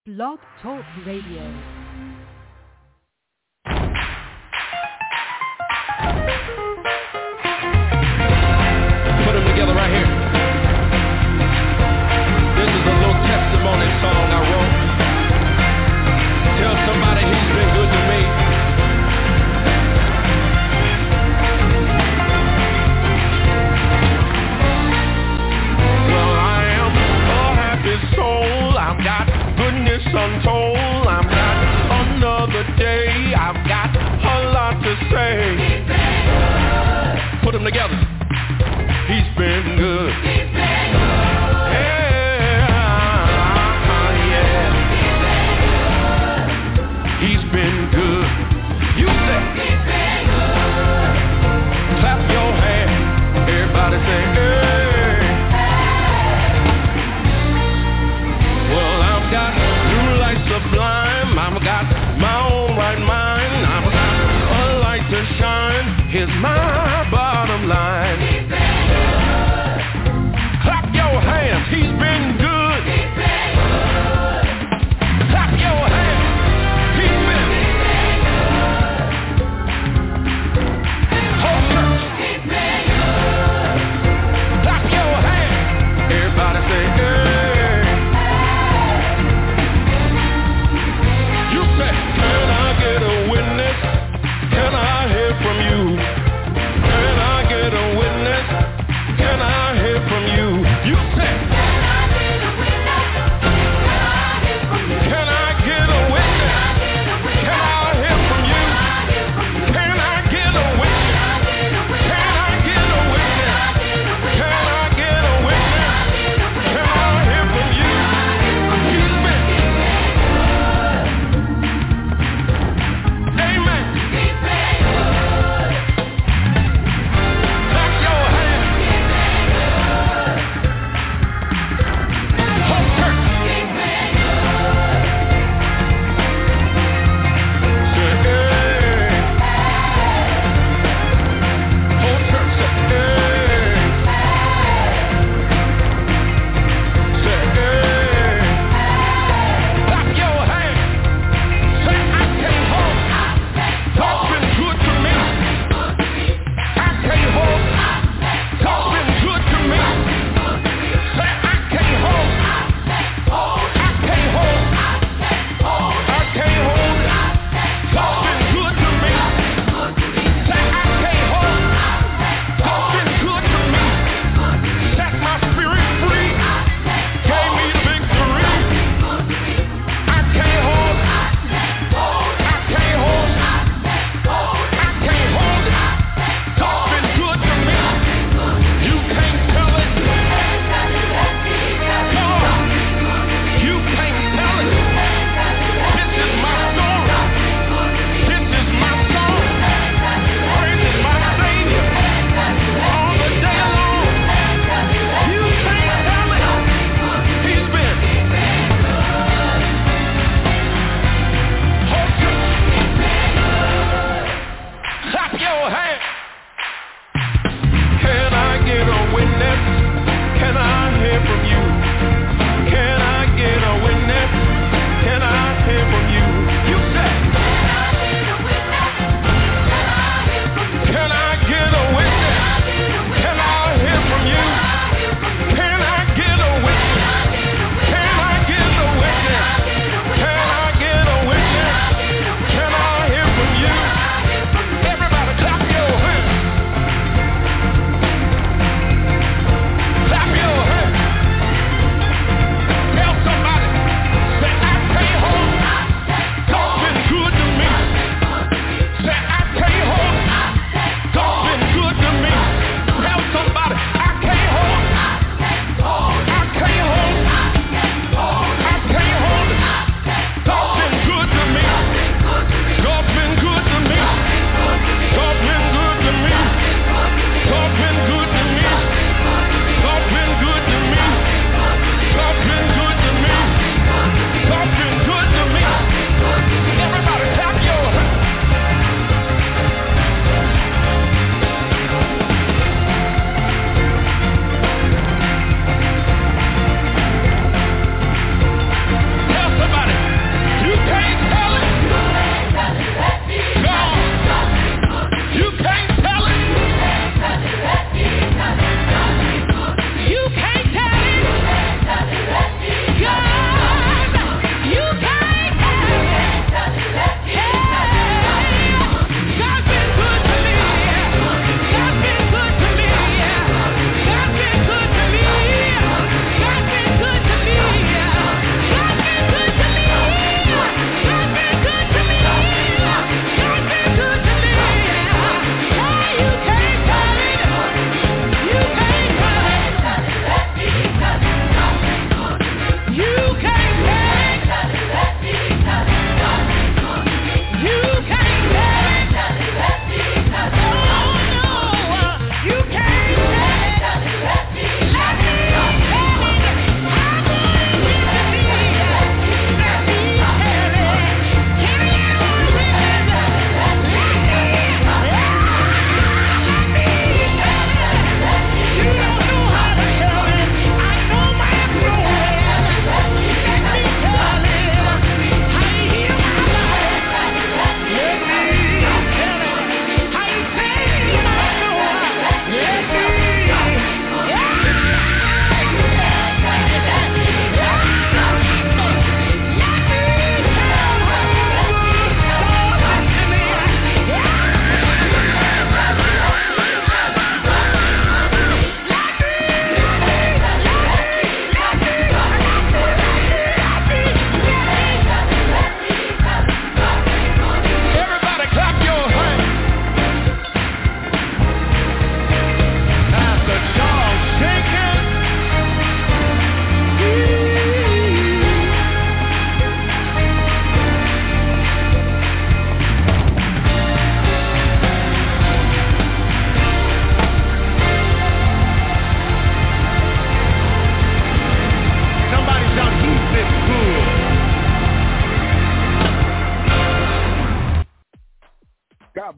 Blog Talk Radio. Put them together right here. This is a little testimony song I wrote. Tell somebody he's been good to me. Well, I am a happy soul. I've got goodness untold. I've got another day. I've got a lot to say. Put them together. He's been good. He's been good. Yeah. He's been good. You say. He's been good. Clap your hands. Everybody say, hey. Well, I've got new lights sublime.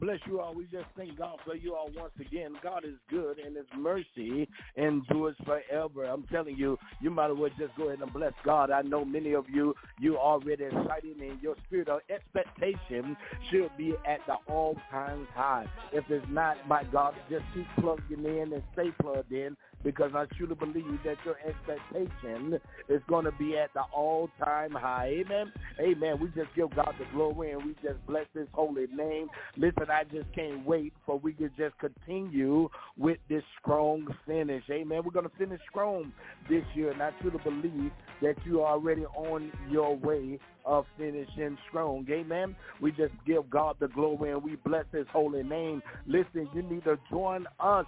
bless you all. We just thank God for you all once again. God is good, and His mercy endures forever. I'm telling you, you might as well just go ahead and bless God. I know many of you already excited, and your spirit of expectation should be at the all-time high. If it's not, my God, just keep plugging in and stay plugged in, because I truly believe that your expectation is going to be at the all-time high. Amen? Amen. We just give God the glory, and we just bless His holy name. Listen, I just can't wait for we could just continue with this strong finish. Amen. We're going to finish strong this year, and I truly believe that you are already on your way of finishing strong. Amen. We just give God the glory, and we bless His holy name. Listen, you need to join us,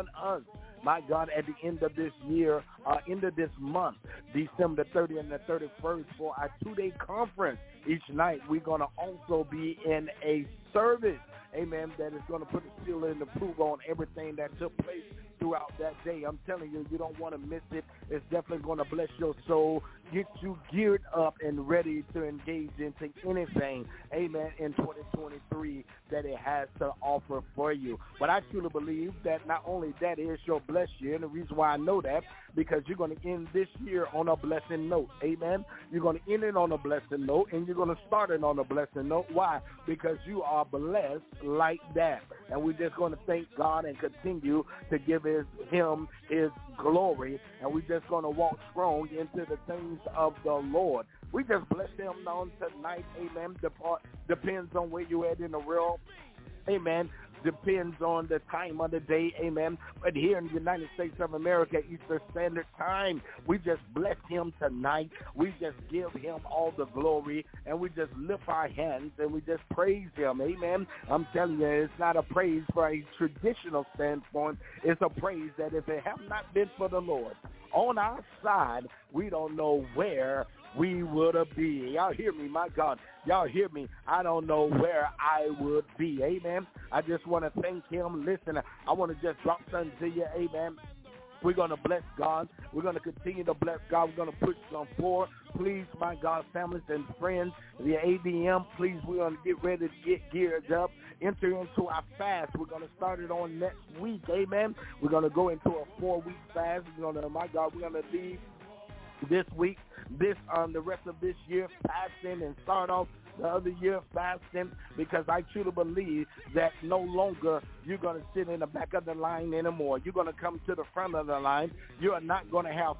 my God, at the end of this year, end of this month, December 30th and the 31st, for our 2-day conference. Each night, we're going to also be in a service, amen, that is going to put a seal and approval on everything that took place throughout that day. I'm telling you, you don't want to miss it. It's definitely going to bless your soul, get you geared up and ready to engage into anything, amen, in 2023 that it has to offer for you. But I truly believe that not only that is your blessed year, and the reason why I know that, because you're going to end this year on a blessing note, amen. You're going to end it on a blessing note, and you're going to start it on a blessing note. Why? Because you are blessed like that. And we're just going to thank God and continue to give Him His glory, and we're just going to walk strong into the things of the Lord. We just bless Him on tonight, amen. Depends on where you're at in the world, amen. Depends on the time of the day, amen. But here in the United States of America, Eastern Standard Time, we just bless Him tonight. We just give Him all the glory, and we just lift our hands, and we just praise Him, amen. I'm telling you, it's not a praise for a traditional standpoint. It's a praise that if it have not been for the Lord on our side, we don't know where we would be. Y'all hear me, my God. Y'all hear me. I don't know where I would be. Amen. I just want to thank Him. Listen, I want to just drop something to you. Amen. We're going to bless God. We're going to continue to bless God. We're going to push some forward. Please, my God, families and friends, the ADM, please, we're going to get ready to get geared up, enter into our fast. We're going to start it on next week. Amen. We're going to go into a 4-week fast. We're going to, my God, we're going to leave this week, the rest of this year fasting, and start off the other year fasting, because I truly believe that no longer you're going to sit in the back of the line anymore. You're going to come to the front of the line. You are not going to have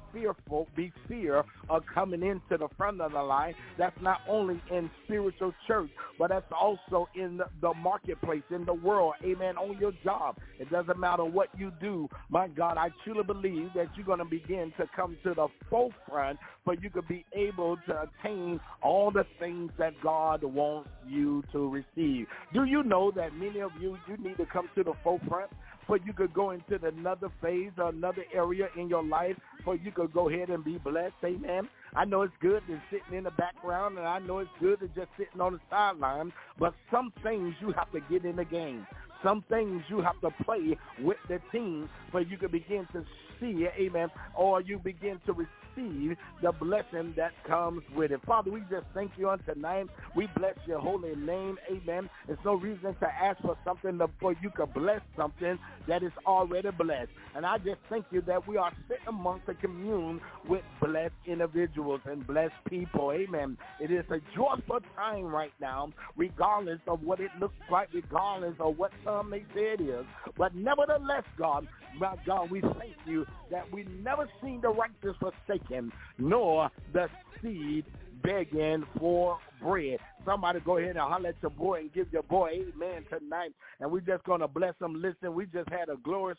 fear of coming into the front of the line. That's not only in spiritual church, but that's also in the marketplace, in the world, amen, on your job. It doesn't matter what you do. My God, I truly believe that you're going to begin to come to the forefront, but you could be able to attain all the things that God wants you to receive. Do you know that many of you need to come to the forefront for you could go into another phase or another area in your life for you could go ahead and be blessed, amen? I know it's good to sitting in the background, and I know it's good to just sitting on the sideline, but some things you have to get in the game. Some things you have to play with the team for you can begin to see, amen, or you begin to receive the blessing that comes with it. Father, we just thank you on tonight. We bless your holy name, amen. There's no reason to ask for something before you can bless something that is already blessed. And I just thank you that we are sitting amongst a commune with blessed individuals and blessed people, amen. It is a joyful time right now, regardless of what it looks like, regardless of what some may say it is. But nevertheless, God, my God, we thank you that we never seen the righteous forsaken, nor the seed begging for bread. Somebody go ahead and holler at your boy and give your boy amen tonight. And we're just going to bless them. Listen, we just had a glorious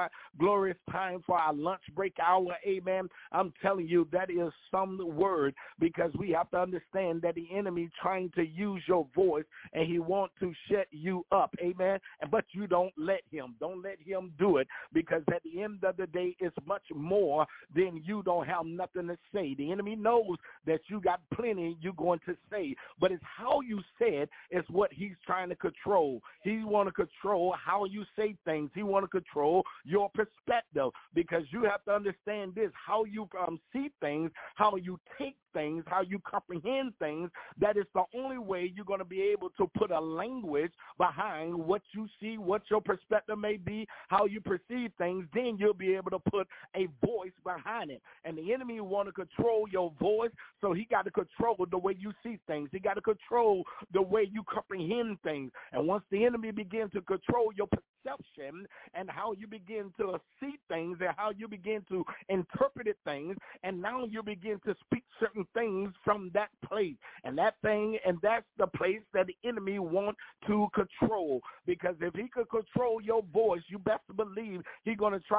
time for our lunch break hour. Amen. I'm telling you, that is some word, because we have to understand that the enemy trying to use your voice, and he wants to shut you up. Amen. But you don't let him. Don't let him do it, because at the end of the day, it's much more than you don't have nothing to say. The enemy knows that you got plenty you're going to say, but it's how you say it is what he's trying to control. He want to control how you say things. He want to control your perspective, because you have to understand this, how you see things, how you take things, how you comprehend things, that is the only way you're going to be able to put a language behind what you see, what your perspective may be, how you perceive things. Then you'll be able to put a voice behind it. And the enemy want to control your voice, so he got to control the way you see things. He got to control the way you comprehend things. And once the enemy begins to control your perception and how you begin to see things and how you begin to interpret things, and now you begin to speak certain things from that place. And that thing, and that's the place that the enemy wants to control. Because if he could control your voice, you best believe he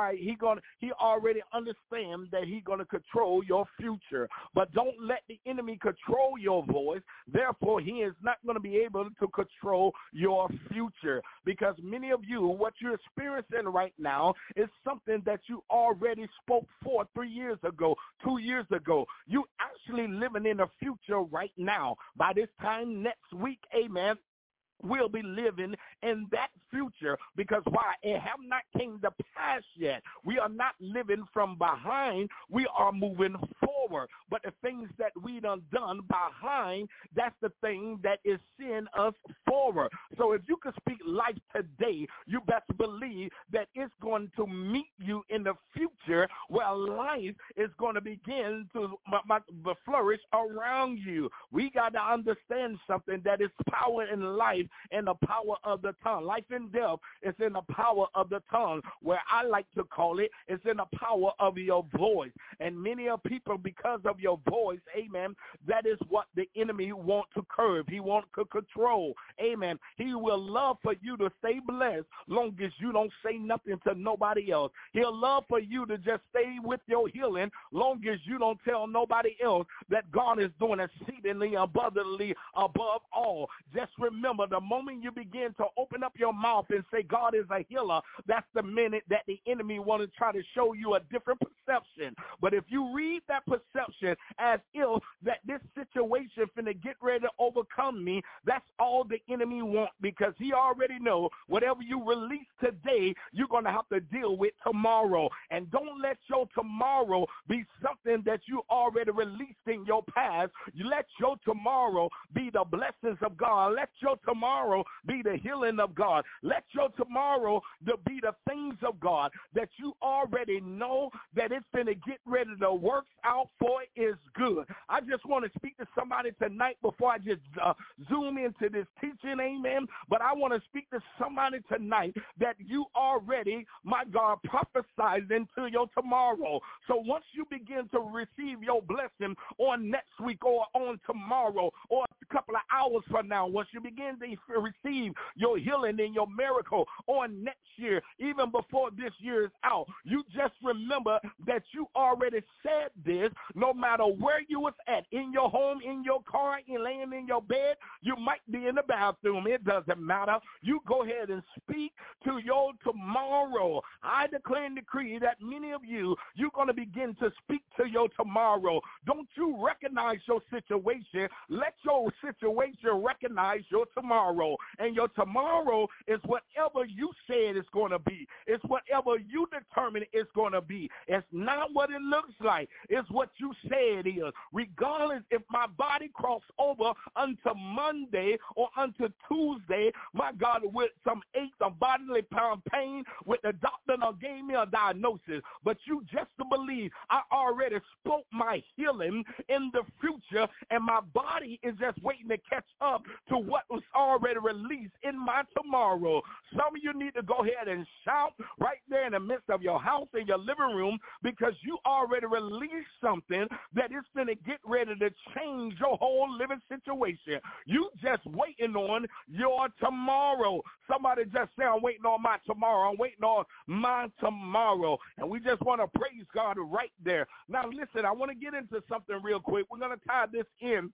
already understands that he's going to control your future. But don't let the enemy control your voice. Therefore, he is not going to be able to control your future. Because many of you, what you're experiencing right now is something that you already spoke for 3 years ago, 2 years ago. You actually living in a future right now. By this time next week, amen, we'll be living in that future. Because why? It have not came to pass yet. We are not living from behind. We are moving forward. But the things that we done behind, that's the thing that is seeing us forward. So if you could speak life today, you best believe that it's going to meet you in the future where life is going to begin to flourish around you. We got to understand something, that is power in life and the power of the tongue. Life and death is in the power of the tongue, where I like to call it, it's in the power of your voice. And many of people, because of your voice, amen, that is what the enemy wants to curb. He wants to control, amen. He will love for you to stay blessed long as you don't say nothing to nobody else. He'll love for you to just stay with your healing long as you don't tell nobody else that God is doing exceedingly abundantly above all. Just remember, the moment you begin to open up your mouth and say God is a healer, that's the minute that the enemy want to try to show you a different perception. But if you read that perception as if that this situation finna get ready to overcome me, that's all the enemy wants, because he already know whatever you release today, you're going to have to deal with tomorrow. And don't let your tomorrow be something that you already released in your past. You let your tomorrow be the blessings of God. Let your tomorrow be the healing of God. Let your tomorrow be the things of God that you already know that it's going to get ready to work out for is good. I just want to speak to somebody tonight before I just zoom into this teaching, amen. But I want to speak to somebody tonight that you already, my God, prophesied into your tomorrow. So once you begin to receive your blessing on next week or on tomorrow or a couple of hours from now, once you begin to receive your healing and your miracle on next year, even before this year is out, you just remember that you already said this. No matter where you was at, in your home, in your car, in laying in your bed, you might be in the bathroom, it doesn't matter. You go ahead and speak to your tomorrow. I declare and decree that many of you, you're going to begin to speak to your tomorrow. Don't you recognize your situation. Let your situation recognize your tomorrow. And your tomorrow is whatever you said it's going to be. It's whatever you determine it's going to be. It's not what it looks like. It's what you say it is. Regardless if my body crossed over unto Monday or unto Tuesday, my God, with some aches, some bodily pain, with the doctor that gave me a diagnosis. But you just to believe, I already spoke my healing in the future, and my body is just waiting to catch up to what was already released in my tomorrow. Some of you need to go ahead and shout right there in the midst of your house, in your living room, because you already released something that is going to get ready to change your whole living situation. You just waiting on your tomorrow. Somebody just say, I'm waiting on my tomorrow. I'm waiting on my tomorrow. And we just want to praise God right there. Now, listen, I want to get into something real quick. We're going to tie this in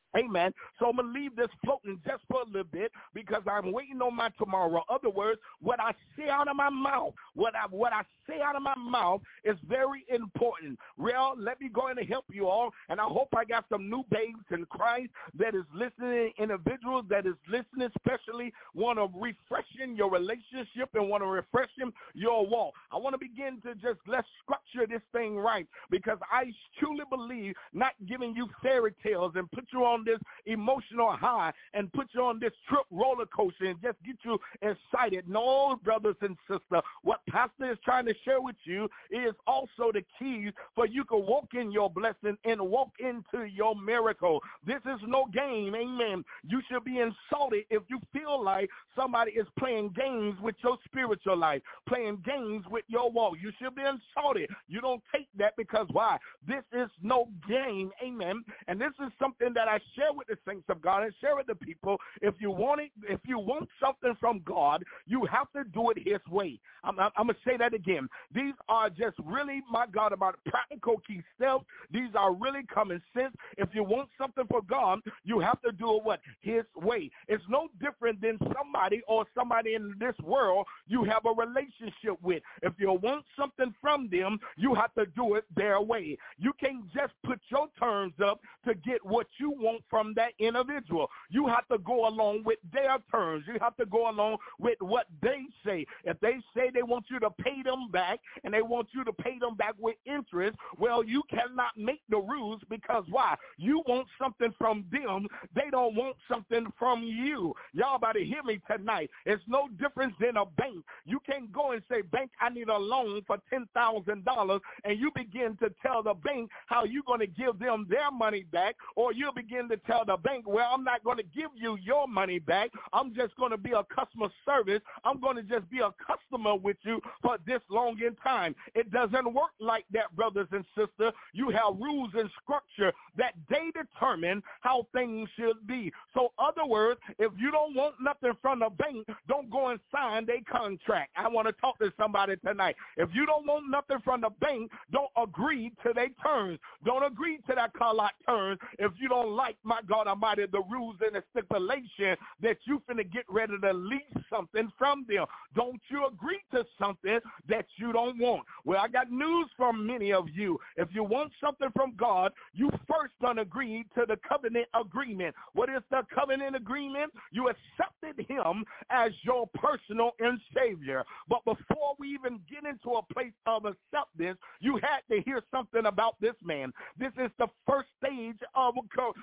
Amen. So I'm going to leave this floating just for a little bit because I'm waiting on my tomorrow. Other words, what I say out of my mouth, what I say out of my mouth is very important. Well, let me go in and help you all, and I hope I got some new babes in Christ that is listening, individuals that is listening, especially want to refreshing your relationship and want to refreshing your walk. I want to begin to just let's structure this thing right because I truly believe not giving you fairy tales and put you on this emotional high and put you on this trip roller coaster and just get you excited. No, brothers and sisters, what Pastor is trying to share with you is also the keys for you to walk in your blessing and walk into your miracle. This is no game, amen. You should be insulted if you feel like somebody is playing games with your spiritual life, playing games with your walk. You should be insulted. You don't take that because why? This is no game, amen. And this is something that I share with the saints of God and share with the people. If you want something from God, you have to do it his way. I'm going to say that again. These are just really, my God, about practical key steps. These are really common sense. If you want something for God, you have to do it what? His way. It's no different than somebody in this world you have a relationship with. If you want something from them, you have to do it their way. You can't just put your terms up to get what you want from that individual. You have to go along with their terms. You have to go along with what they say. If they say they want you to pay them back and they want you to pay them back with interest, well, you cannot make the rules because why? You want something from them. They don't want something from you. Y'all better hear me tonight. It's no difference than a bank. You can't go and say, bank, I need a loan for $10,000, and you begin to tell the bank how you're going to give them their money back, or you begin to tell the bank, well, I'm not going to give you your money back. I'm just going to be a customer service. I'm going to just be a customer with you for this long in time. It doesn't work like that, brothers and sisters. You have rules and structure that they determine how things should be. So, other words, if you don't want nothing from the bank, don't go and sign their contract. I want to talk to somebody tonight. If you don't want nothing from the bank, don't agree to their terms. Don't agree to that call-out terms if you don't like, my God Almighty, the rules and the stipulation that you finna get ready to lease something from them. Don't you agree to something that you don't want. Well, I got news for many of you. If you want something from God, you first gonna agree to the covenant agreement. What is the covenant agreement? You accepted him as your personal and savior. But before we even get into a place of acceptance, you had to hear something about this man. This is the first stage of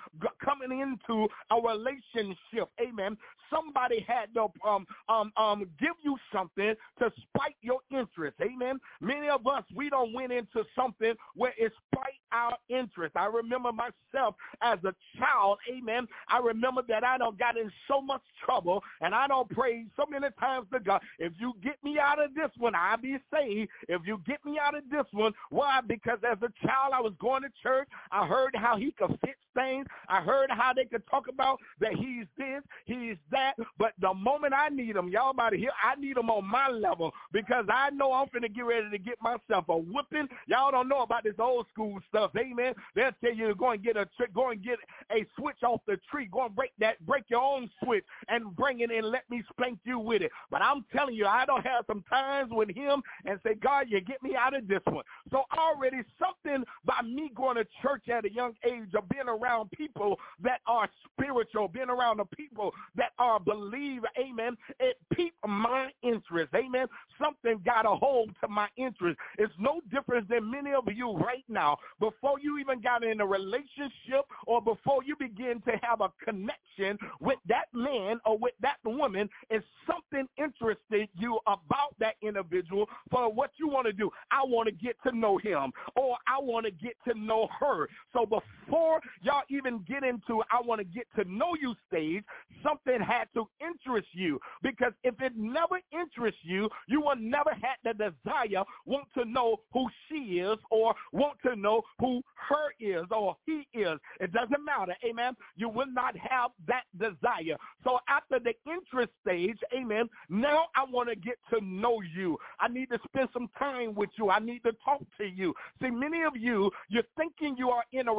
coming into a relationship. Amen. Somebody had to give you something to spite your interest. Amen. Many of us, we don't went into something where it spite our interest. I remember myself as a child. Amen. I remember that I done got in so much trouble, and I don't pray so many times to God, if you get me out of this one, I'll be saved. If you get me out of this one, why? Because as a child, I was going to church. I heard how he could fix things. I heard how they could talk about that he's this, he's that. But the moment I need him, y'all about to hear, I need him on my level because I know I'm finna get ready to get myself a whipping. Y'all don't know about this old school stuff. Amen. They'll tell you to go and get a switch off the tree. Go and break your own switch and bring it and let me spank you with it. But I'm telling you, I don't have some times with him and say, God, you get me out of this one. So already something by me going to church at a young age or being around people that are spiritual, being around the people that are believer, amen, it piqued my interest, amen. Something got a hold to my interest. It's no difference than many of you right now. Before you even got in a relationship or before you begin to have a connection with that man or with that woman, it's something interested you about that individual for what you want to do. I want to get to know him or I want to get to know her. So before y'all even get into I want to get to know you stage, something had to interest you, because if it never interests you, you will never have the desire, want to know who she is or want to know who her is or he is. It doesn't matter, amen. You will not have that desire. So after the interest stage, amen, now I want to get to know you. I need to spend some time with you. I need to talk to you. See, many of you, you're thinking you are in a relationship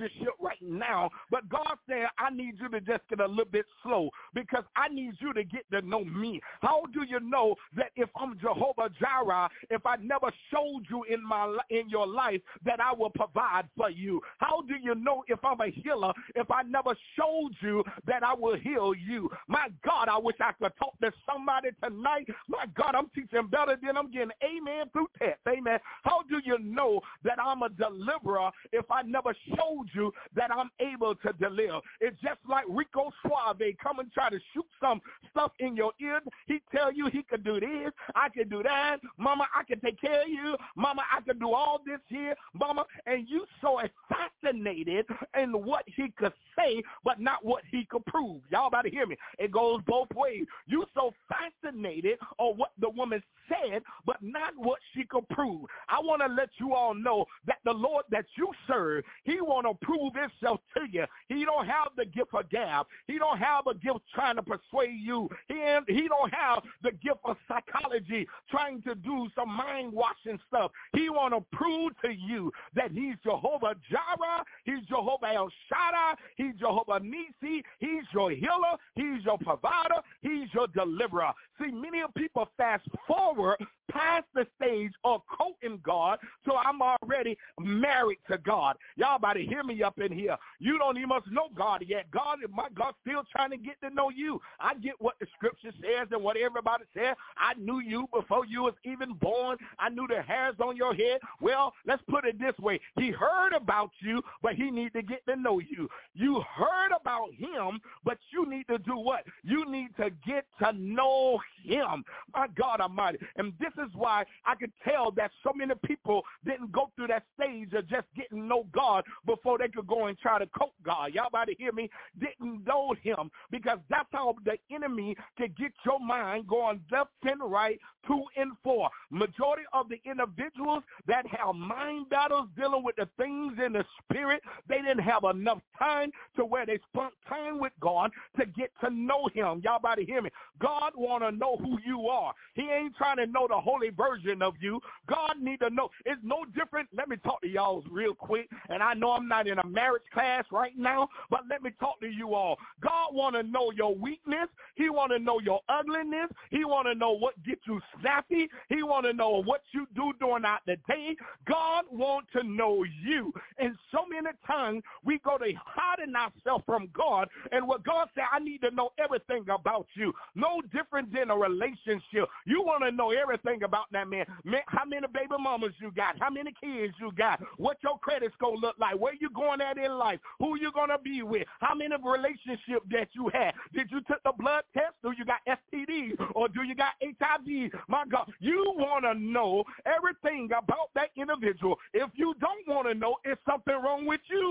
leadership right now, but God said, I need you to just get a little bit slow because I need you to get to know me. How do you know that if I'm Jehovah Jireh, if I never showed you in your life that I will provide for you? How do you know if I'm a healer, if I never showed you that I will heal you? My God, I wish I could talk to somebody tonight. My God, I'm teaching better than I'm getting amen through text. Amen. How do you know that I'm a deliverer if I never showed you that I'm able to deliver? It's just like Rico Suave come and try to shoot some stuff in your ear. He tell you he could do this, I can do that. Mama, I can take care of you. Mama, I can do all this here. Mama, and you so fascinated in what he could say, but not what he could prove. Y'all about to hear me. It goes both ways. You so fascinated on what the woman said, but not what she could prove. I want to let you all know that the Lord that you serve, he want to prove himself to you. He don't have the gift of gab. He don't have a gift trying to persuade you. He don't have the gift of psychology trying to do some mind-washing stuff. He want to prove to you that he's Jehovah Jireh, he's Jehovah El Shaddai, he's Jehovah Nisi, he's your healer, he's your provider, he's your deliverer. See, many people fast forward past the stage of quoting God, so I'm already married to God. Y'all about to hear me up in here. You don't even know God yet. God, my God, still trying to get to know you. I get what the scripture says and what everybody says. I knew you before you was even born. I knew the hairs on your head. Well, let's put it this way. He heard about you, but he need to get to know you. You heard about him, but you need to do what? You need to get to know him. My God Almighty. And this is why I could tell that so many people didn't go through that stage of just getting to know God before they could go and try to quote God. Y'all about to hear me? Didn't know him, because that's how the enemy can get your mind going left and right, 2 and 4. Majority of the individuals that have mind battles dealing with the things in the spirit, they didn't have enough time to where they spent time with God to get to know him. Y'all about to hear me? God want to know who you are. He ain't trying to know the holy version of you. God need to know. It's no different. Let me talk to y'all real quick, and I know I'm not in a marriage class right now, but let me talk to you all. God want to know your weakness. He want to know your ugliness. He want to know what gets you snappy. He want to know what you do during the day. God want to know you. And so many times we go to hiding ourselves from God, and what God said, I need to know everything about you. No different than a relationship. You want to know everything about that man. How many baby mamas you got? How many kids you got? What your credit's going to look like? Where you going at in life? Who you going to be with? How many relationships that you had? Did you take the blood test? Do you got STDs? Or do you got HIV? My God, you want to know everything about that individual. If you don't want to know, is something wrong with you?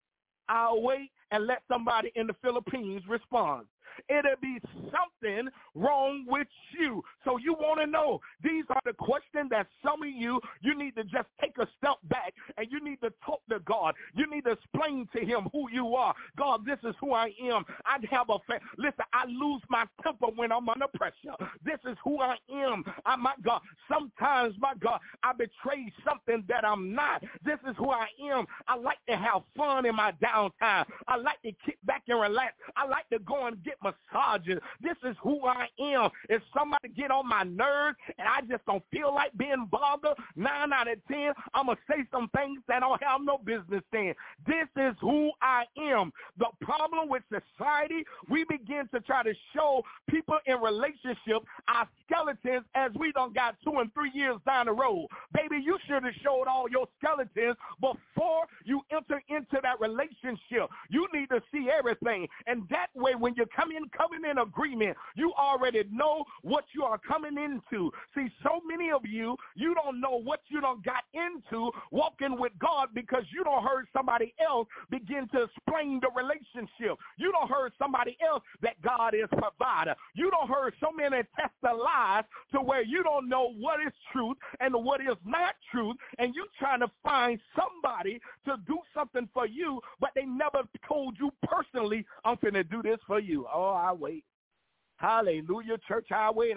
I'll wait and let somebody in the Philippines respond. It'll be something wrong with you. So you want to know. These are the questions that some of you need to just take a step back and you need to talk to God. You need to explain to him who you are. God, this is who I am. I have listen, I lose my temper when I'm under pressure. This is who I am. My God, sometimes, my God, I betray something that I'm not. This is who I am. I like to have fun in my downtime. I like to kick back and relax. I like to go and get massages. This is who I am. If somebody get on my nerves and I just don't feel like being bothered, 9 out of 10, I'm going to say some things that I don't have no business saying. This is who I am. The problem with society, we begin to try to show people in relationships our skeletons as we done got 2 and 3 years down the road. Baby, you should have showed all your skeletons before you enter into that relationship. You need to see everything. And that way, when you coming in agreement, you already know what you are coming into. See, so many of you don't know what you done got into walking with God because you don't heard somebody else begin to explain the relationship. You don't heard somebody else that God is provider. You don't heard so many test the lies to where you don't know what is truth and what is not truth, and you trying to find somebody to do something for you, but they never told you personally, I'm finna do this for you. Oh, I wait. Hallelujah, church. I'll wait.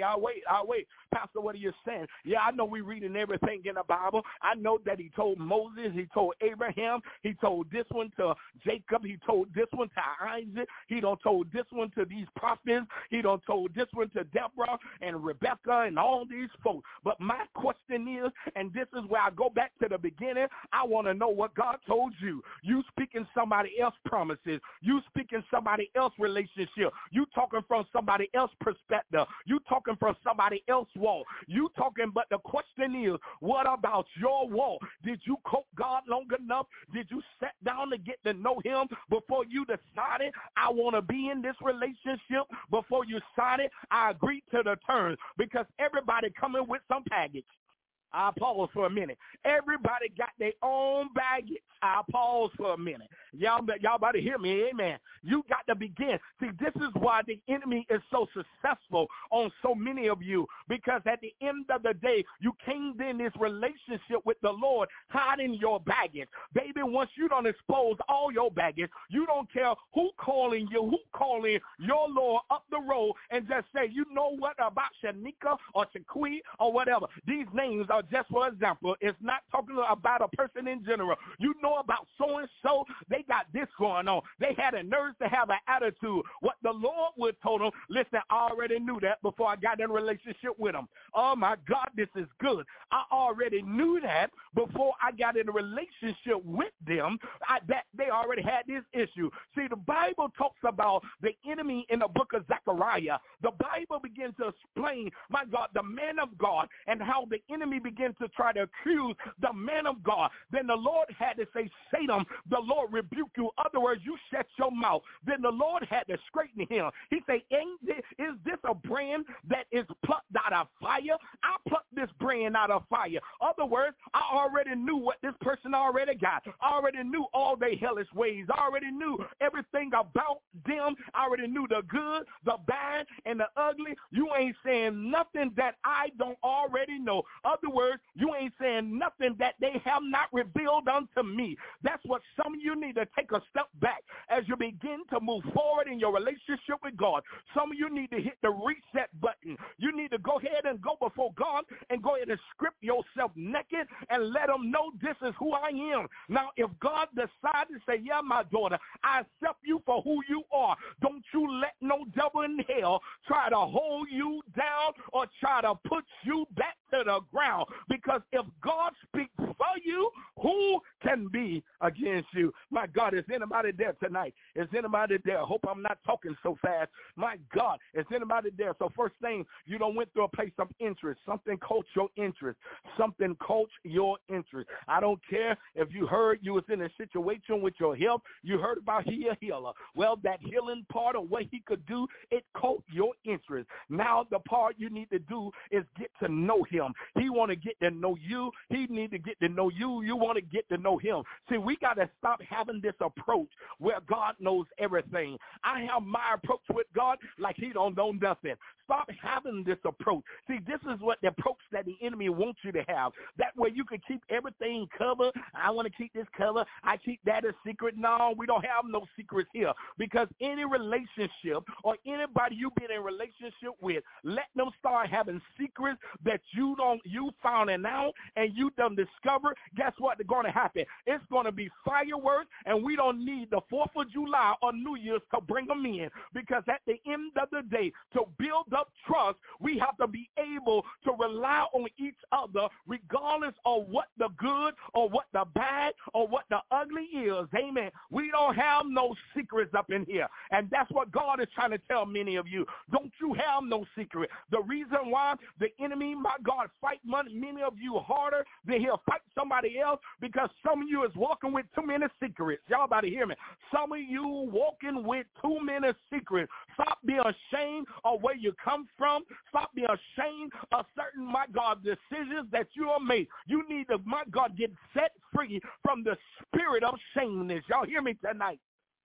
Pastor, what are you saying? Yeah, I know we're reading everything in the Bible. I know that he told Moses, he told Abraham, he told this one to Jacob, he told this one to Isaac, he done told this one to these prophets, he done told this one to Deborah and Rebecca and all these folks. But my question is, and this is where I go back to the beginning, I want to know what God told you. You speaking somebody else's promises. You speaking somebody else's relationship. You talking from somebody else's perspective. You talking from somebody else's walk. You talking, but the question is, what about your walk? Did you court God long enough? Did you sit down to get to know him before you decided I want to be in this relationship? Before you decided I agreed to the terms, because everybody coming with some baggage. I'll pause for a minute. Everybody got their own baggage. I'll pause for a minute. Y'all better hear me. Amen. You got to begin. See, this is why the enemy is so successful on so many of you, because at the end of the day, you came in this relationship with the Lord hiding your baggage. Baby, once you don't expose all your baggage, you don't care who calling you, who calling your Lord up the road and just say, you know what about Shanika or Shaquille or whatever. These names are just for example. It's not talking about a person in general. You know about so-and-so, they got this going on. They had a nerve to have an attitude. What the Lord would told them, listen, I already knew that before I got in a relationship with them. Oh, my God, this is good. I already knew that before I got in a relationship with them, that they already had this issue. See, the Bible talks about the enemy in the book of Zechariah. The Bible begins to explain, my God, the man of God and how the enemy began to try to accuse the man of God. Then the Lord had to say, Satan, the Lord rebuke you. Other words, you shut your mouth. Then the Lord had to straighten him. He said, is this a brand that is plucked out of fire? I plucked this brand out of fire. Other words, I already knew what this person already got. I already knew all their hellish ways. I already knew everything about them. I already knew the good, the bad, and the ugly. You ain't saying nothing that I don't already know. Other words, you ain't saying nothing that they have not revealed unto me. That's what some of you need to take a step back as you begin to move forward in your relationship with God. Some of you need to hit the reset button. You need to go ahead and go before God and go ahead and strip yourself naked and let him know this is who I am. Now, if God decides to say, yeah, my daughter, I accept you for who you are, don't you let no devil in hell try to hold you down or try to put you back to the ground. Because if God speaks for you, who can be against you? My God, is anybody there tonight? Is anybody there? I hope I'm not talking so fast. My God, is anybody there? So first thing, you don't went through a place of interest. Something coach your interest. Something coach your interest. I don't care if you heard you was in a situation with your health. You heard about he a healer. Well, that healing part of what he could do, it caught your interest. Now the part you need to do is get to know him. He want to get to know you. He need to get to know you. You want to get to know him. See, we got to stop having this approach where God knows everything. I have my approach with God like he don't know nothing. Stop having this approach. See, this is what the approach that the enemy wants you to have. That way you can keep everything covered. I want to keep this covered. I keep that a secret. No, we don't have no secrets here, because any relationship or anybody you've been in a relationship with, let them start having secrets that you found out and you done discovered. Guess what is going to happen? It's going to be fireworks, and we don't need the 4th of July or New Year's to bring them in, because at the end of the day, to build up trust, we have to be able to rely on each other regardless of what the good or what the bad or what the ugly is. Amen. We don't have no secrets up in here, and that's what God is trying to tell many of you. Don't you have no secret. The reason why the enemy, my God, fight many of you harder than he'll fight somebody else, because some of you is walking with too many secrets. Y'all about to hear me. Some of you walking with too many secrets. Stop being ashamed of where you come from. Stop being ashamed of certain, my God, decisions that you have made. You need to, my God, get set free from the spirit of shameness. Y'all hear me tonight?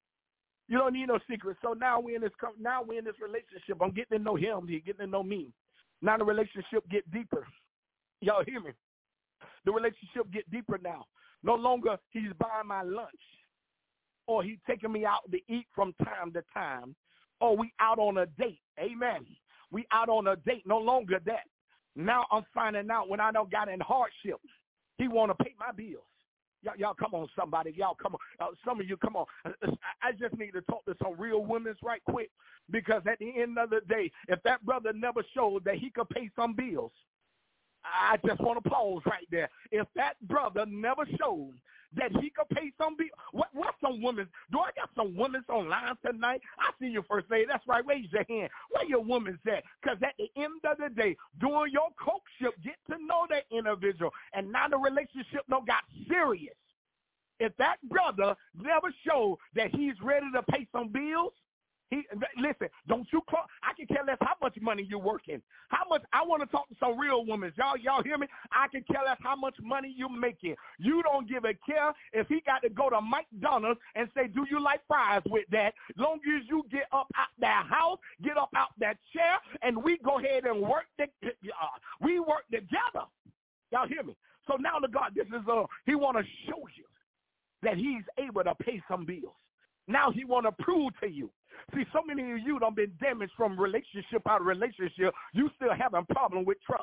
You don't need no secrets. So now we're in this relationship. I'm getting to know him. He's getting to know me. Now the relationship get deeper. Y'all hear me? The relationship get deeper now. No longer he's buying my lunch or he's taking me out to eat from time to time. or we out on a date. Amen. We out on a date. No longer that. Now I'm finding out when I done got in hardship, he want to pay my bills. Y'all come on, somebody. Y'all come on. Some of you, come on. I just need to talk to some real women right quick, because at the end of the day, if that brother never showed that he could pay some bills, I just want to pause right there. If that brother never showed that he could pay some bills, what some women, do I got some women online tonight? I see you, First Lady. That's right. Raise your hand. Where your women's at? Because at the end of the day, during your courtship, get to know that individual, and now the relationship done got serious. If that brother never showed that he's ready to pay some bills, listen, don't you call. I can care less how much money you're working. How much, I want to talk to some real women. Y'all hear me? I can care less how much money you're making. You don't give a care if he got to go to McDonald's and say, do you like fries with that? Long as you get up out that house, get up out that chair, and we go ahead and work we work together. Y'all hear me? So now to God, this is he want to show you that he's able to pay some bills. Now he want to prove to you. See, so many of you done been damaged from relationship out of relationship. You still having problem with trust.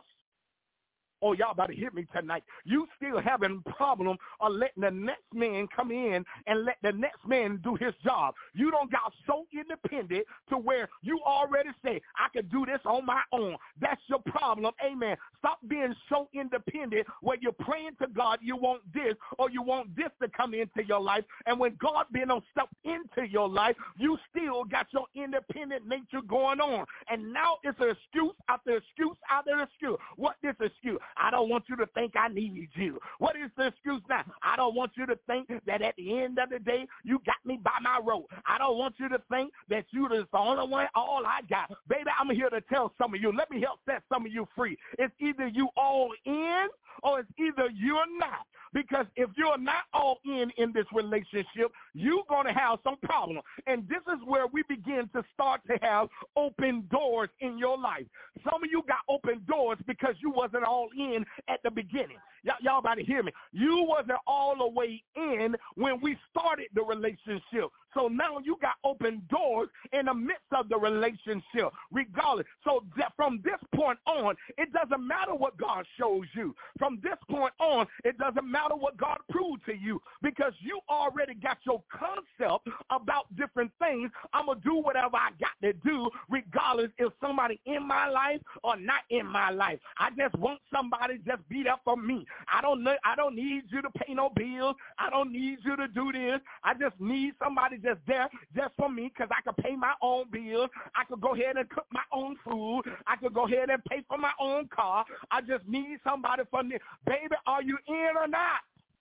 Oh, y'all about to hear me tonight. You still having problem of letting the next man come in and let the next man do his job. You don't got so independent to where you already say, I can do this on my own. That's your problem. Amen. Stop being so independent where you're praying to God you want this or you want this to come into your life. And when God been on step into your life, you still got your independent nature going on. And now it's an excuse after excuse after excuse. What this excuse? I don't want you to think I need you. What is the excuse now? I don't want you to think that at the end of the day, you got me by my rope. I don't want you to think that you the only one, all I got. Baby, I'm here to tell some of you. Let me help set some of you free. It's either you all in or it's either you're not. Because if you're not all in this relationship, you're going to have some problem. And this is where we begin to start to have open doors in your life. Some of you got open doors because you wasn't all in at the beginning. Y'all about to hear me. You wasn't all the way in when we started the relationship. So now you got open doors in the midst of the relationship, regardless. So that from this point on, it doesn't matter what God shows you. From this point on, it doesn't matter what God proved to you, because you already got your concept about different things. I'm going to do whatever I got to do, regardless if somebody in my life or not in my life. I just want somebody just be there for me. I don't need you to pay no bills. I don't need you to do this. I just need somebody just there just for me, because I can pay my own bills. I could go ahead and cook my own food. I could go ahead and pay for my own car. I just need somebody for me. Baby, are you in or not?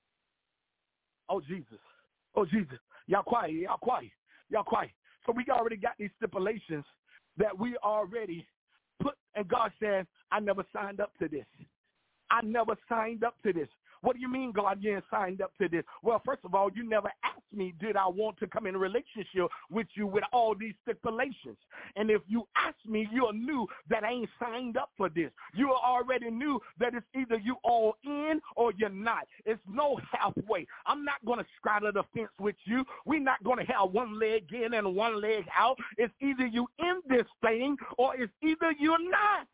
Oh, Jesus. Oh, Jesus. Y'all quiet. Y'all quiet. Y'all quiet. So we already got these stipulations that we already put, and God said, I never signed up to this. I never signed up to this. What do you mean, God, you ain't signed up to this? Well, first of all, you never asked me, did I want to come in a relationship with you with all these stipulations? And if you asked me, you knew that I ain't signed up for this. You already knew that it's either you all in or you're not. It's no halfway. I'm not going to straddle the fence with you. We're not going to have one leg in and one leg out. It's either you in this thing or it's either you're not.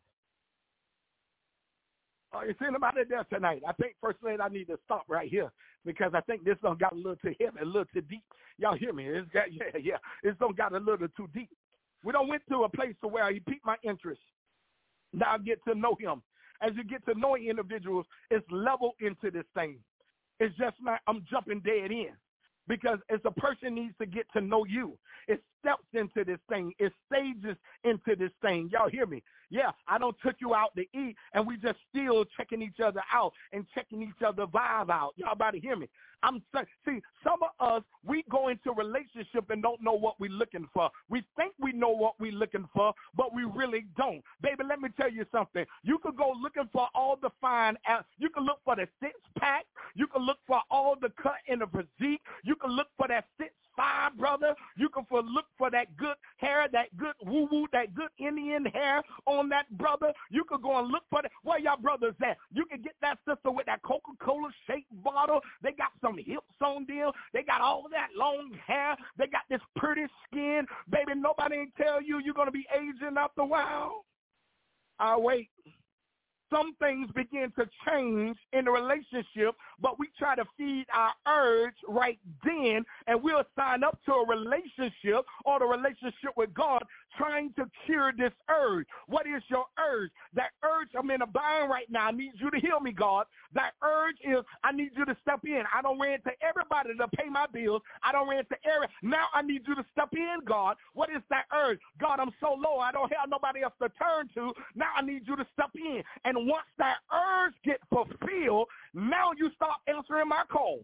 Is anybody there tonight? I think, First Lady, I need to stop right here, because I think this done got a little too heavy, a little too deep. Y'all hear me? It's done got a little too deep. We done went to a place to where he piqued my interest. Now I get to know him. As you get to know individuals, it's level into this thing. It's just not I'm jumping dead in. Because as a person needs to get to know you, it steps into this thing. It stages into this thing. Y'all hear me? Yeah, I don't took you out to eat, and we just still checking each other out and checking each other vibe out. Y'all about to hear me? See, some of us, we go into a relationship and don't know what we're looking for. We think we know what we're looking for, but we really don't. Baby, let me tell you something. You could go looking for all the fine, you can look for the six-pack. You can look for all the cut in the physique. You can look for that 6'5", brother. You can look for that good hair, that good woo-woo, that good Indian hair on that brother. You could go and look for that. Where y'all brothers at? You can get that sister with that Coca-Cola shaped bottle. They got some hips on them. They got all that long hair. They got this pretty skin. Baby, and nobody ain't tell you you're going to be aging after a while? I'll wait. Some things begin to change in the relationship, but we try to feed our urge right then, and we'll sign up to a relationship or the relationship with God trying to cure this urge. What is your urge? That urge, I'm in a bind right now. I need you to heal me, God. That urge is I need you to step in. I don't run to everybody to pay my bills. I don't run to now I need you to step in, God. What is that urge? God, I'm so low. I don't have nobody else to turn to. Now I need you to step in. And once that urge gets fulfilled, now you start answering my calls.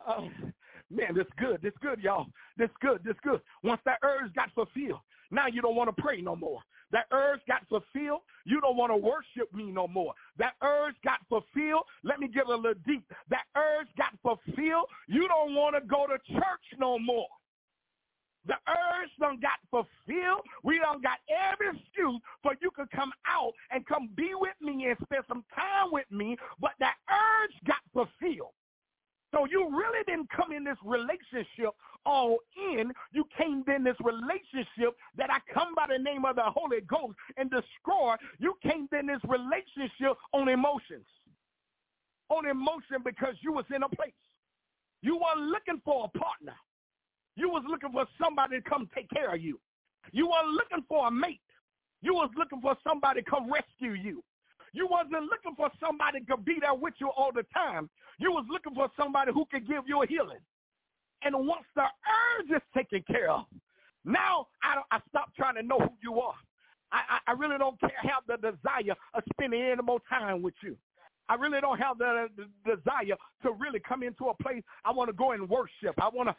Man, this good, y'all. This good. Once that urge got fulfilled, now you don't want to pray no more. That urge got fulfilled, you don't want to worship me no more. That urge got fulfilled, let me get a little deep. That urge got fulfilled, you don't want to go to church no more. The urge done got fulfilled. We done got every excuse for you to come out and come be with me and spend some time with me, but that urge got fulfilled. So you really didn't come in this relationship all in. You came in this relationship that I come by the name of the Holy Ghost and destroy. You came in this relationship on emotions. On emotion because you was in a place. You weren't looking for a partner. You was looking for somebody to come take care of you. You weren't looking for a mate. You was looking for somebody to come rescue you. You wasn't looking for somebody to be there with you all the time. You was looking for somebody who could give you a healing. And once the urge is taken care of, now I stop trying to know who you are. I really don't have the desire of spending any more time with you. I really don't have the desire to really come into a place. I want to go and worship. I want to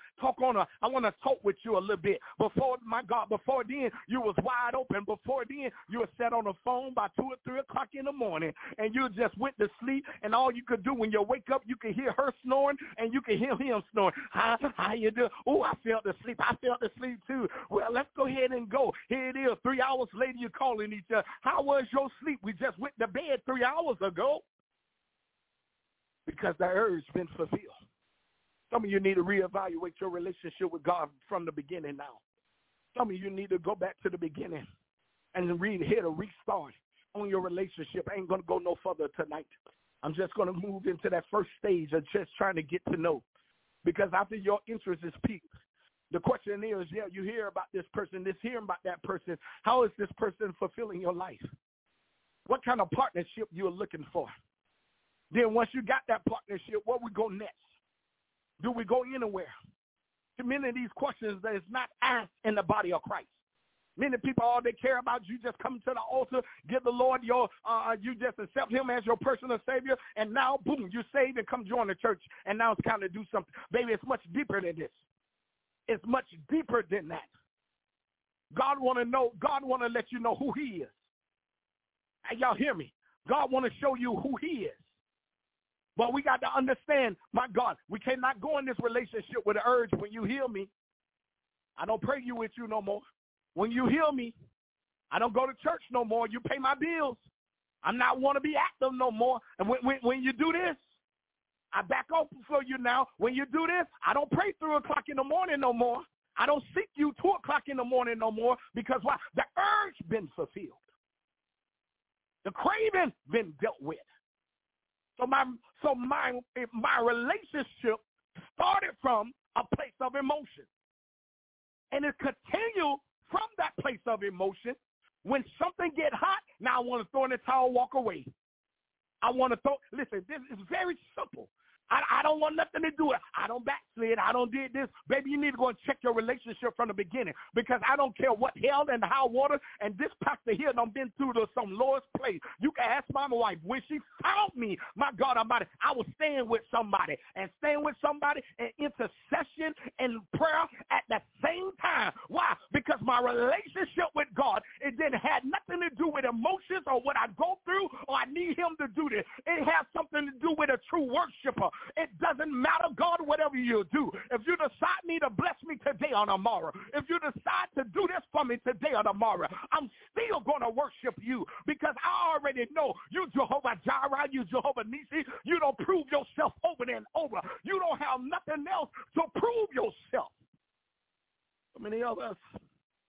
talk with you a little bit. Before then, you was wide open. Before then, you were sat on the phone by 2 or 3 o'clock in the morning, and you just went to sleep, and all you could do when you wake up, you could hear her snoring, and you could hear him snoring. How you do? Oh, I felt the sleep. I felt the sleep, too. Well, let's go ahead and go. Here it is. 3 hours later, you're calling each other. How was your sleep? We just went to bed 3 hours ago. Because the urge been fulfilled. Some of you need to reevaluate your relationship with God from the beginning now. Some of you need to go back to the beginning and hit a restart on your relationship. I ain't going to go no further tonight. I'm just going to move into that first stage of just trying to get to know. Because after your interest is peaked, the question is, you hear about this person, hearing about that person. How is this person fulfilling your life? What kind of partnership you're looking for? Then once you got that partnership, where we go next? Do we go anywhere? To many of these questions that is not asked in the body of Christ. Many people, all they care about, you just come to the altar, give the Lord you just accept him as your personal Savior, and now, boom, you're saved and come join the church, and now it's time to do something. Baby, it's much deeper than this. It's much deeper than that. God want to let you know who he is. Hey, y'all hear me? God want to show you who he is. But we got to understand, my God, we cannot go in this relationship with the urge. When you heal me, I don't pray you with you no more. When you heal me, I don't go to church no more. You pay my bills. I'm not want to be active no more. And when you do this, I back off for you now. When you do this, I don't pray 3 o'clock in the morning no more. I don't seek you 2 o'clock in the morning no more. Because why? The urge been fulfilled. The craving been dealt with. So my relationship started from a place of emotion. And it continued from that place of emotion. When something get hot, now I want to throw in the towel, walk away. Listen, this is very simple. I don't want nothing to do with it. I don't backslid. I don't did this. Baby, you need to go and check your relationship from the beginning, because I don't care what hell and high water, and this pastor here done been through to some lowest place. You can ask my wife. When she found me, my God Almighty, I was staying with somebody in intercession and prayer at the same time. Why? Because my relationship with God, it didn't have nothing to do with emotions or what I go through or I need him to do this. It has something to do with a true worshiper. It doesn't matter, God, whatever you do. If you decide to bless me today or tomorrow, if you decide to do this for me today or tomorrow, I'm still going to worship you, because I already know you Jehovah Jireh, you Jehovah Nisi. You don't prove yourself over and over. You don't have nothing else to prove yourself. So many of us,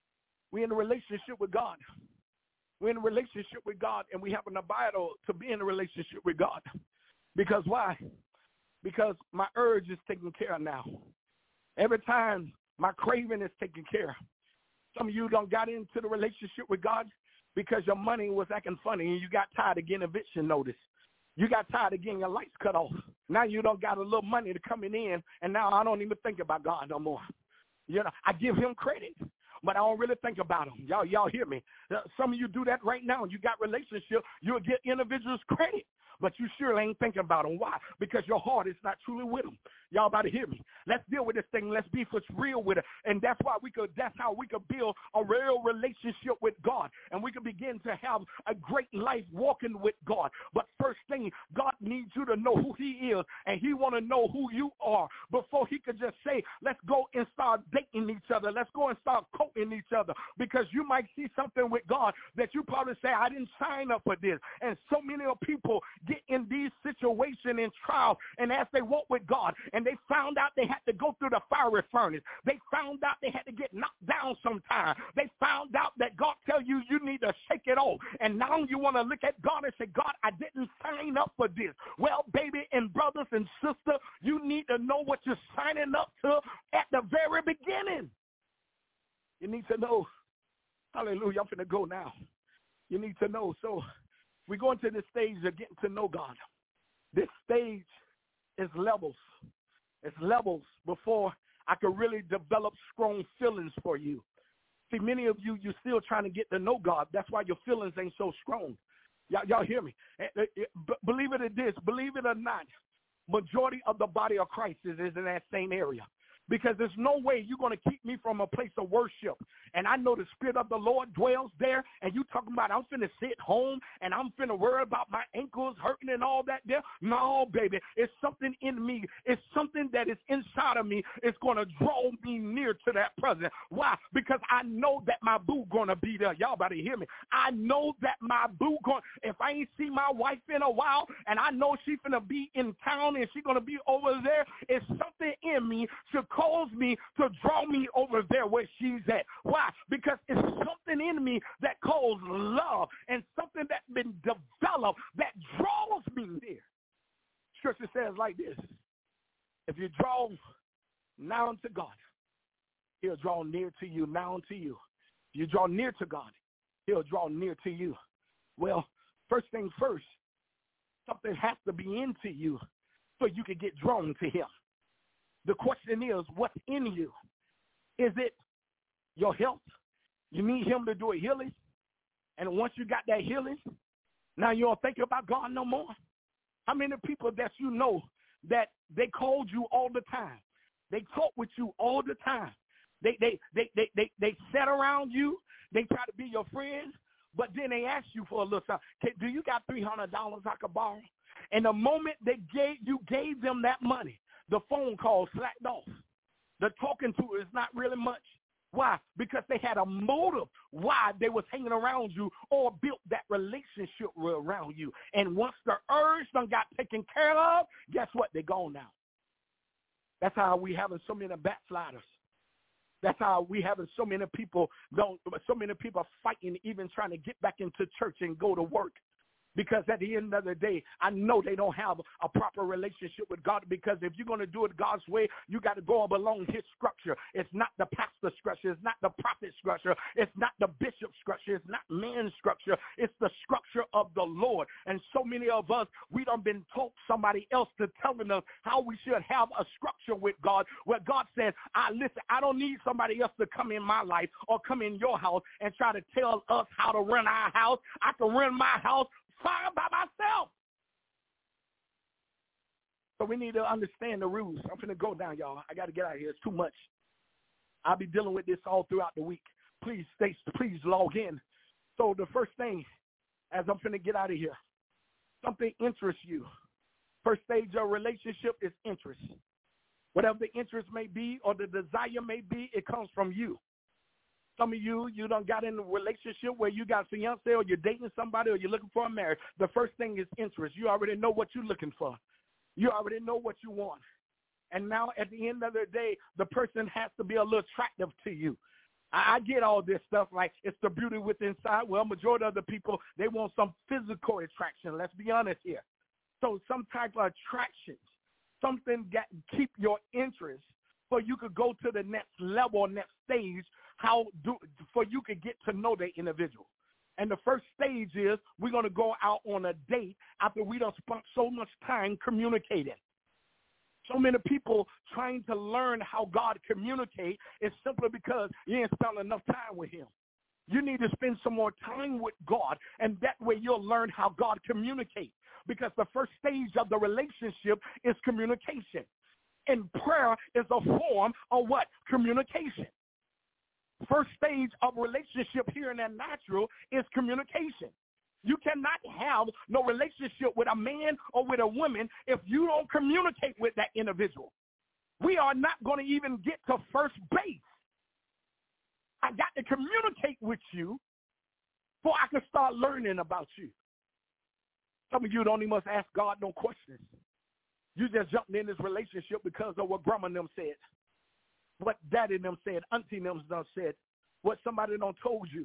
We're in a relationship with God. We're in a relationship with God, and we have an abidal to be in a relationship with God. Because why? Because my urge is taken care of now. Every time my craving is taken care of. Some of you don't got into the relationship with God because your money was acting funny and you got tired of getting eviction notice. You got tired of getting your lights cut off. Now you don't got a little money to coming in, and now I don't even think about God no more. You know, I give him credit, but I don't really think about him. Y'all hear me? Some of you do that right now. You got relationship. You'll get individuals credit, but you surely ain't thinking about them. Why? Because your heart is not truly with them. Y'all about to hear me. Let's deal with this thing. Let's be for real with it. And that's how we could build a real relationship with God. And we could begin to have a great life walking with God. But first thing, God needs you to know who he is. And he want to know who you are before he could just say, let's go and start dating each other. Let's go and start courting each other. Because you might see something with God that you probably say, I didn't sign up for this. And so many people get in these situations and trials, and as they walk with God, and they found out they had to go through the fiery furnace. They found out they had to get knocked down sometime. They found out that God tell you need to shake it off. And now you want to look at God and say, God, I didn't sign up for this. Well, baby and brothers and sisters, you need to know what you're signing up to at the very beginning. You need to know. Hallelujah. I'm going to go now. You need to know. So we're going to this stage of getting to know God. This stage is levels. It's levels before I could really develop strong feelings for you. See, many of you, you're still trying to get to know God. That's why your feelings ain't so strong. Y'all hear me? Believe it or this, believe it or not, majority of the body of Christ is in that same area. Because there's no way you're going to keep me from a place of worship. And I know the Spirit of the Lord dwells there. And you talking about I'm finna sit home and I'm finna worry about my ankles hurting and all that there. No, baby. It's something in me. It's something that is inside of me. It's going to draw me near to that presence. Why? Because I know that my boo going to be there. Y'all better hear me. I know that my boo going, if I ain't see my wife in a while and I know she finna be in town and she going to be over there, it's something in me to cause me to draw me over there where she's at. Why? Because it's something in me that calls love and something that's been developed that draws me near. Scripture says like this: if you draw now to God, he'll draw near to you now to you. If you draw near to God, he'll draw near to you. Well, first thing first, something has to be into you so you can get drawn to him. The question is, what's in you? Is it your health? You need him to do a healing. And once you got that healing, now you don't think about God no more. How many people that you know that they called you all the time? They talk with you all the time. They sat around you. They try to be your friends. But then they ask you for a little something. Do you got $300 I could borrow? And the moment you gave them that money, the phone call slacked off. The talking to is not really much. Why? Because they had a motive why they was hanging around you or built that relationship around you. And once the urge done got taken care of, guess what? They're gone now. That's how we having so many backsliders. That's how we having so many people fighting, even trying to get back into church and go to work. Because at the end of the day, I know they don't have a proper relationship with God, because if you're going to do it God's way, you got to go along his structure. It's not the pastor structure. It's not the prophet structure. It's not the bishop structure. It's not man's structure. It's the structure of the Lord. And so many of us, we done been taught somebody else to telling us how we should have a structure with God, where God says, listen, I don't need somebody else to come in my life or come in your house and try to tell us how to run our house. I can run my house fine by myself. So we need to understand the rules. I'm going to go down, y'all. I got to get out of here. It's too much. I'll be dealing with this all throughout the week. Please log in. So the first thing, as I'm going to get out of here, something interests you. First stage of relationship is interest. Whatever the interest may be or the desire may be, it comes from you. Some of you done got in a relationship where you got a fiance or you're dating somebody or you're looking for a marriage. The first thing is interest. You already know what you're looking for. You already know what you want. And now at the end of the day, the person has to be a little attractive to you. I get all this stuff like it's the beauty within inside. Well, majority of the people, they want some physical attraction. Let's be honest here. So some type of attraction, something that keep your interest so you could go to the next level or next stage for you could get to know the individual. And the first stage is we're going to go out on a date after we done spent so much time communicating. So many people trying to learn how God communicates is simply because you ain't spent enough time with him. You need to spend some more time with God, and that way you'll learn how God communicates. Because the first stage of the relationship is communication. And prayer is a form of what? Communication. First stage of relationship here in that natural is communication. You cannot have no relationship with a man or with a woman if you don't communicate with that individual. We are not going to even get to first base. I got to communicate with you before I can start learning about you. Some of you don't even must ask God no questions. You just jumped in this relationship because of what grandma and them said, what daddy and them said, auntie and them said, what somebody done told you.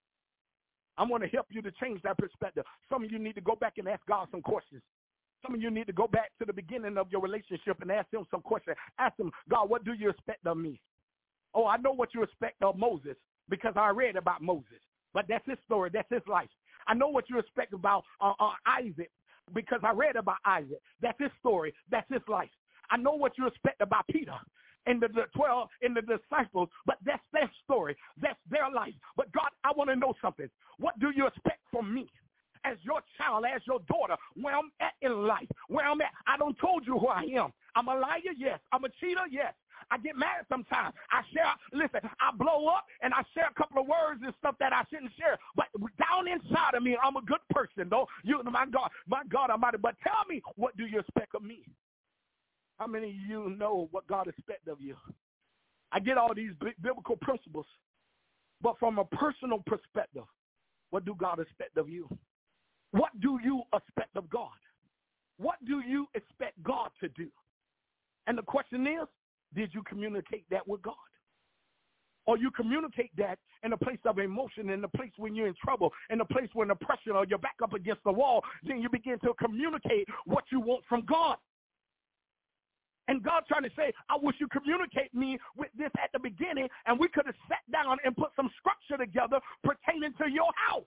I want to help you to change that perspective. Some of you need to go back and ask God some questions. Some of you need to go back to the beginning of your relationship and ask him some questions. Ask him, God, what do you expect of me? Oh, I know what you expect of Moses because I read about Moses. But that's his story. That's his life. I know what you expect about Isaac because I read about Isaac. That's his story. That's his life. I know what you expect about Peter and the 12 and the disciples, but that's their story. That's their life. But God, I want to know something. What do you expect from me as your child, as your daughter, where I'm at in life, where I'm at? I done told you who I am. I'm a liar, yes. I'm a cheater, yes. I get mad sometimes. I blow up and I share a couple of words and stuff that I shouldn't share. But down inside of me, I'm a good person, though. My God Almighty. But tell me, what do you expect of me? How many of you know what God expects of you? I get all these biblical principles, but from a personal perspective, what do God expect of you? What do you expect of God? What do you expect God to do? And the question is, did you communicate that with God? Or you communicate that in a place of emotion, in the place when you're in trouble, in the place when the pressure or you're back up against the wall, then you begin to communicate what you want from God. And God trying to say, I wish you communicate me with this at the beginning, and we could have sat down and put some structure together pertaining to your house.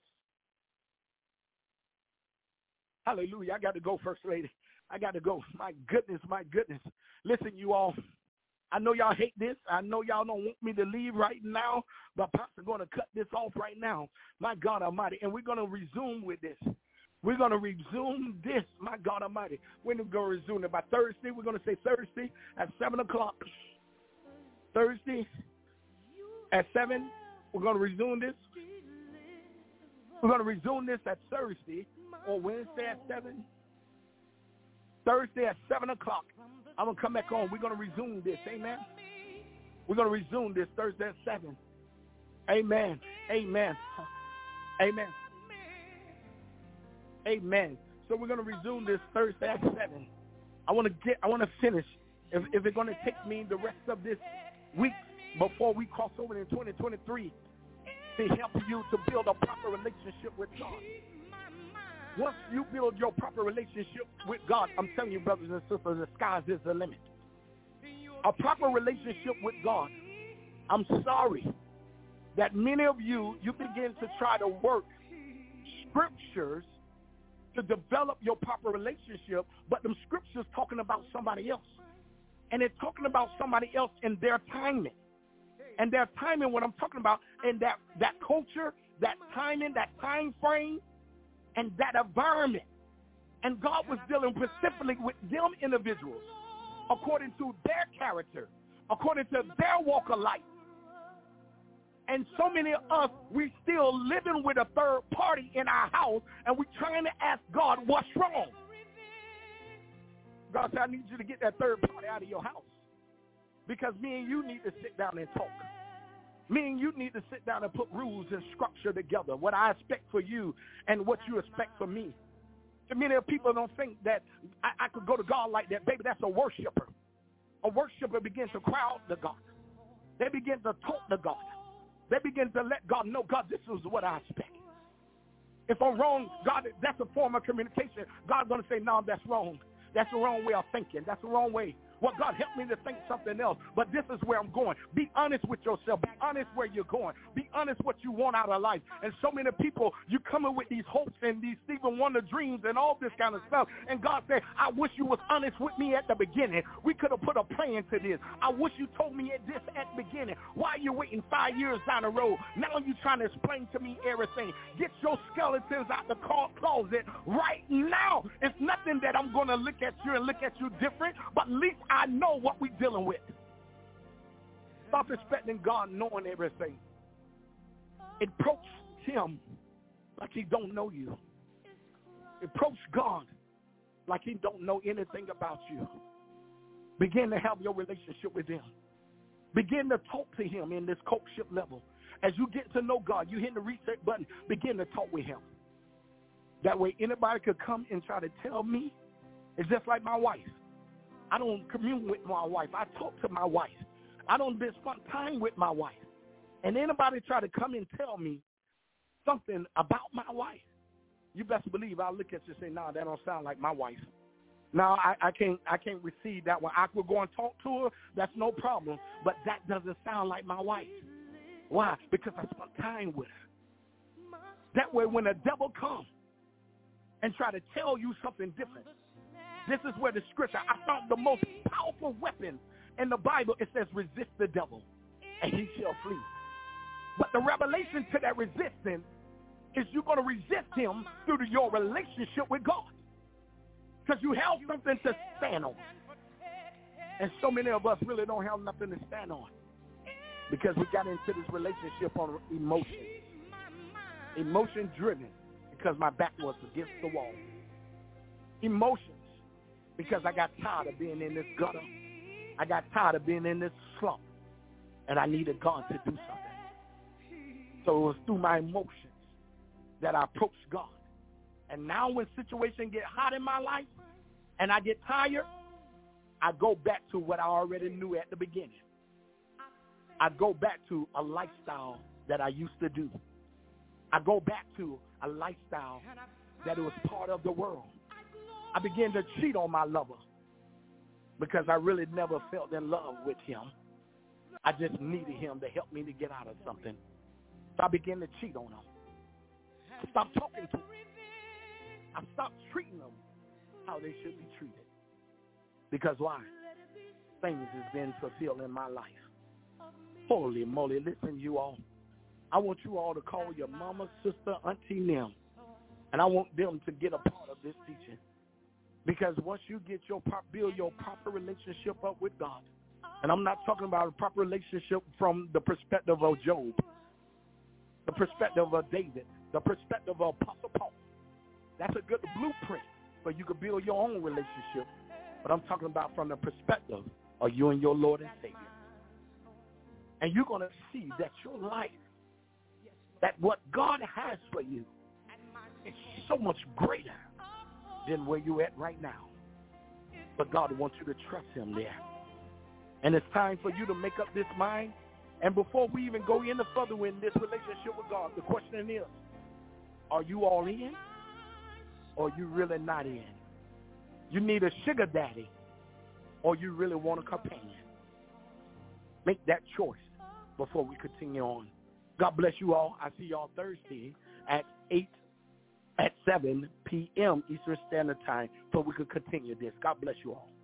Hallelujah. I got to go, First Lady. I got to go. My goodness, my goodness. Listen, you all, I know y'all hate this. I know y'all don't want me to leave right now, but Pastor's going to cut this off right now. My God Almighty. And we're going to resume with this. We're going to resume this, my God Almighty. We're going to resume it by Thursday. We're going to say Thursday at 7 o'clock. Thursday at 7, we're going to resume this. We're going to resume this at Thursday or Wednesday at 7. Thursday at 7 o'clock. I'm going to come back on. We're going to resume this. Amen. We're going to resume this Thursday at 7. Amen. Amen. Amen. Amen. So we're going to resume this Thursday at 7. I want to finish. If it's going to take me the rest of this week before we cross over in 2023 to help you to build a proper relationship with God. Once you build your proper relationship with God, I'm telling you, brothers and sisters, the sky is the limit. A proper relationship with God. I'm sorry that many of you begin to try to work scriptures to develop your proper relationship, but them scriptures talking about somebody else. And it's talking about somebody else in their timing. And their timing, what I'm talking about, in that culture, that timing, that time frame, and that environment. And God was dealing specifically with them individuals according to their character, according to their walk of life. And so many of us, we still living with a third party in our house, and we're trying to ask God, what's wrong? God said, I need you to get that third party out of your house, because me and you need to sit down and talk. Me and you need to sit down and put rules and structure together, what I expect for you and what you expect for me. So many people don't think that I could go to God like that. Baby, that's a worshiper. A worshiper begins to cry out to God. They begin to talk to God. They begin to let God know, God, this is what I expect. If I'm wrong, God, that's a form of communication. God's going to say, no, that's wrong. That's the wrong way of thinking. That's the wrong way. Well, God, help me to think something else, but this is where I'm going. Be honest with yourself. Be honest where you're going. Be honest what you want out of life. And so many people, you coming with these hopes and these Stephen Wonder dreams and all this kind of stuff. And God said, I wish you was honest with me at the beginning. We could have put a plan to this. I wish you told me this at the beginning. Why are you waiting 5 years down the road? Now you're trying to explain to me everything. Get your skeletons out the closet right now. It's nothing that I'm going to look at you and look at you different, but at least I know what we're dealing with. Stop expecting God knowing everything. Approach him like he don't know you. Approach God like he don't know anything about you. Begin to have your relationship with him. Begin to talk to him in this courtship level. As you get to know God, you hit the reset button, begin to talk with him. That way anybody could come and try to tell me. It's just like my wife. I don't commune with my wife. I talk to my wife. I don't spend time with my wife. And anybody try to come and tell me something about my wife, you best believe I'll look at you and say, no, that don't sound like my wife. No, I can't receive that one. I could go and talk to her. That's no problem. But that doesn't sound like my wife. Why? Because I spent time with her. That way when the devil comes and try to tell you something different, this is where the scripture, I found the most powerful weapon in the Bible. It says, resist the devil, and he shall flee. But the revelation to that resistance is you're going to resist him through your relationship with God. Because you have something to stand on. And so many of us really don't have nothing to stand on. Because we got into this relationship on emotion. Emotion driven, because my back was against the wall. Emotions. Because I got tired of being in this gutter. I got tired of being in this slump. And I needed God to do something. So it was through my emotions that I approached God. And now when situations get hot in my life and I get tired, I go back to what I already knew at the beginning. I go back to a lifestyle that I used to do. I go back to a lifestyle that was part of the world. I began to cheat on my lover because I really never felt in love with him. I just needed him to help me to get out of something. So I began to cheat on him. I stopped talking to him. I stopped treating them how they should be treated. Because why? Things has been fulfilled in my life. Holy moly, listen, you all. I want you all to call your mama, sister, auntie, them. And I want them to get a part of this teaching. Because once you get build your proper relationship up with God, and I'm not talking about a proper relationship from the perspective of Job, the perspective of David, the perspective of Apostle Paul. That's a good blueprint for you to build your own relationship. But I'm talking about from the perspective of you and your Lord and Savior. And you're going to see that your life, that what God has for you is so much greater than where you're at right now. But God wants you to trust him there. And it's time for you to make up this mind. And before we even go any further in this relationship with God, the question is, are you all in or are you really not in? You need a sugar daddy or you really want a companion. Make that choice before we continue on. God bless you all. I see y'all Thursday at 7 p.m. Eastern Standard Time so we can continue this. God bless you all.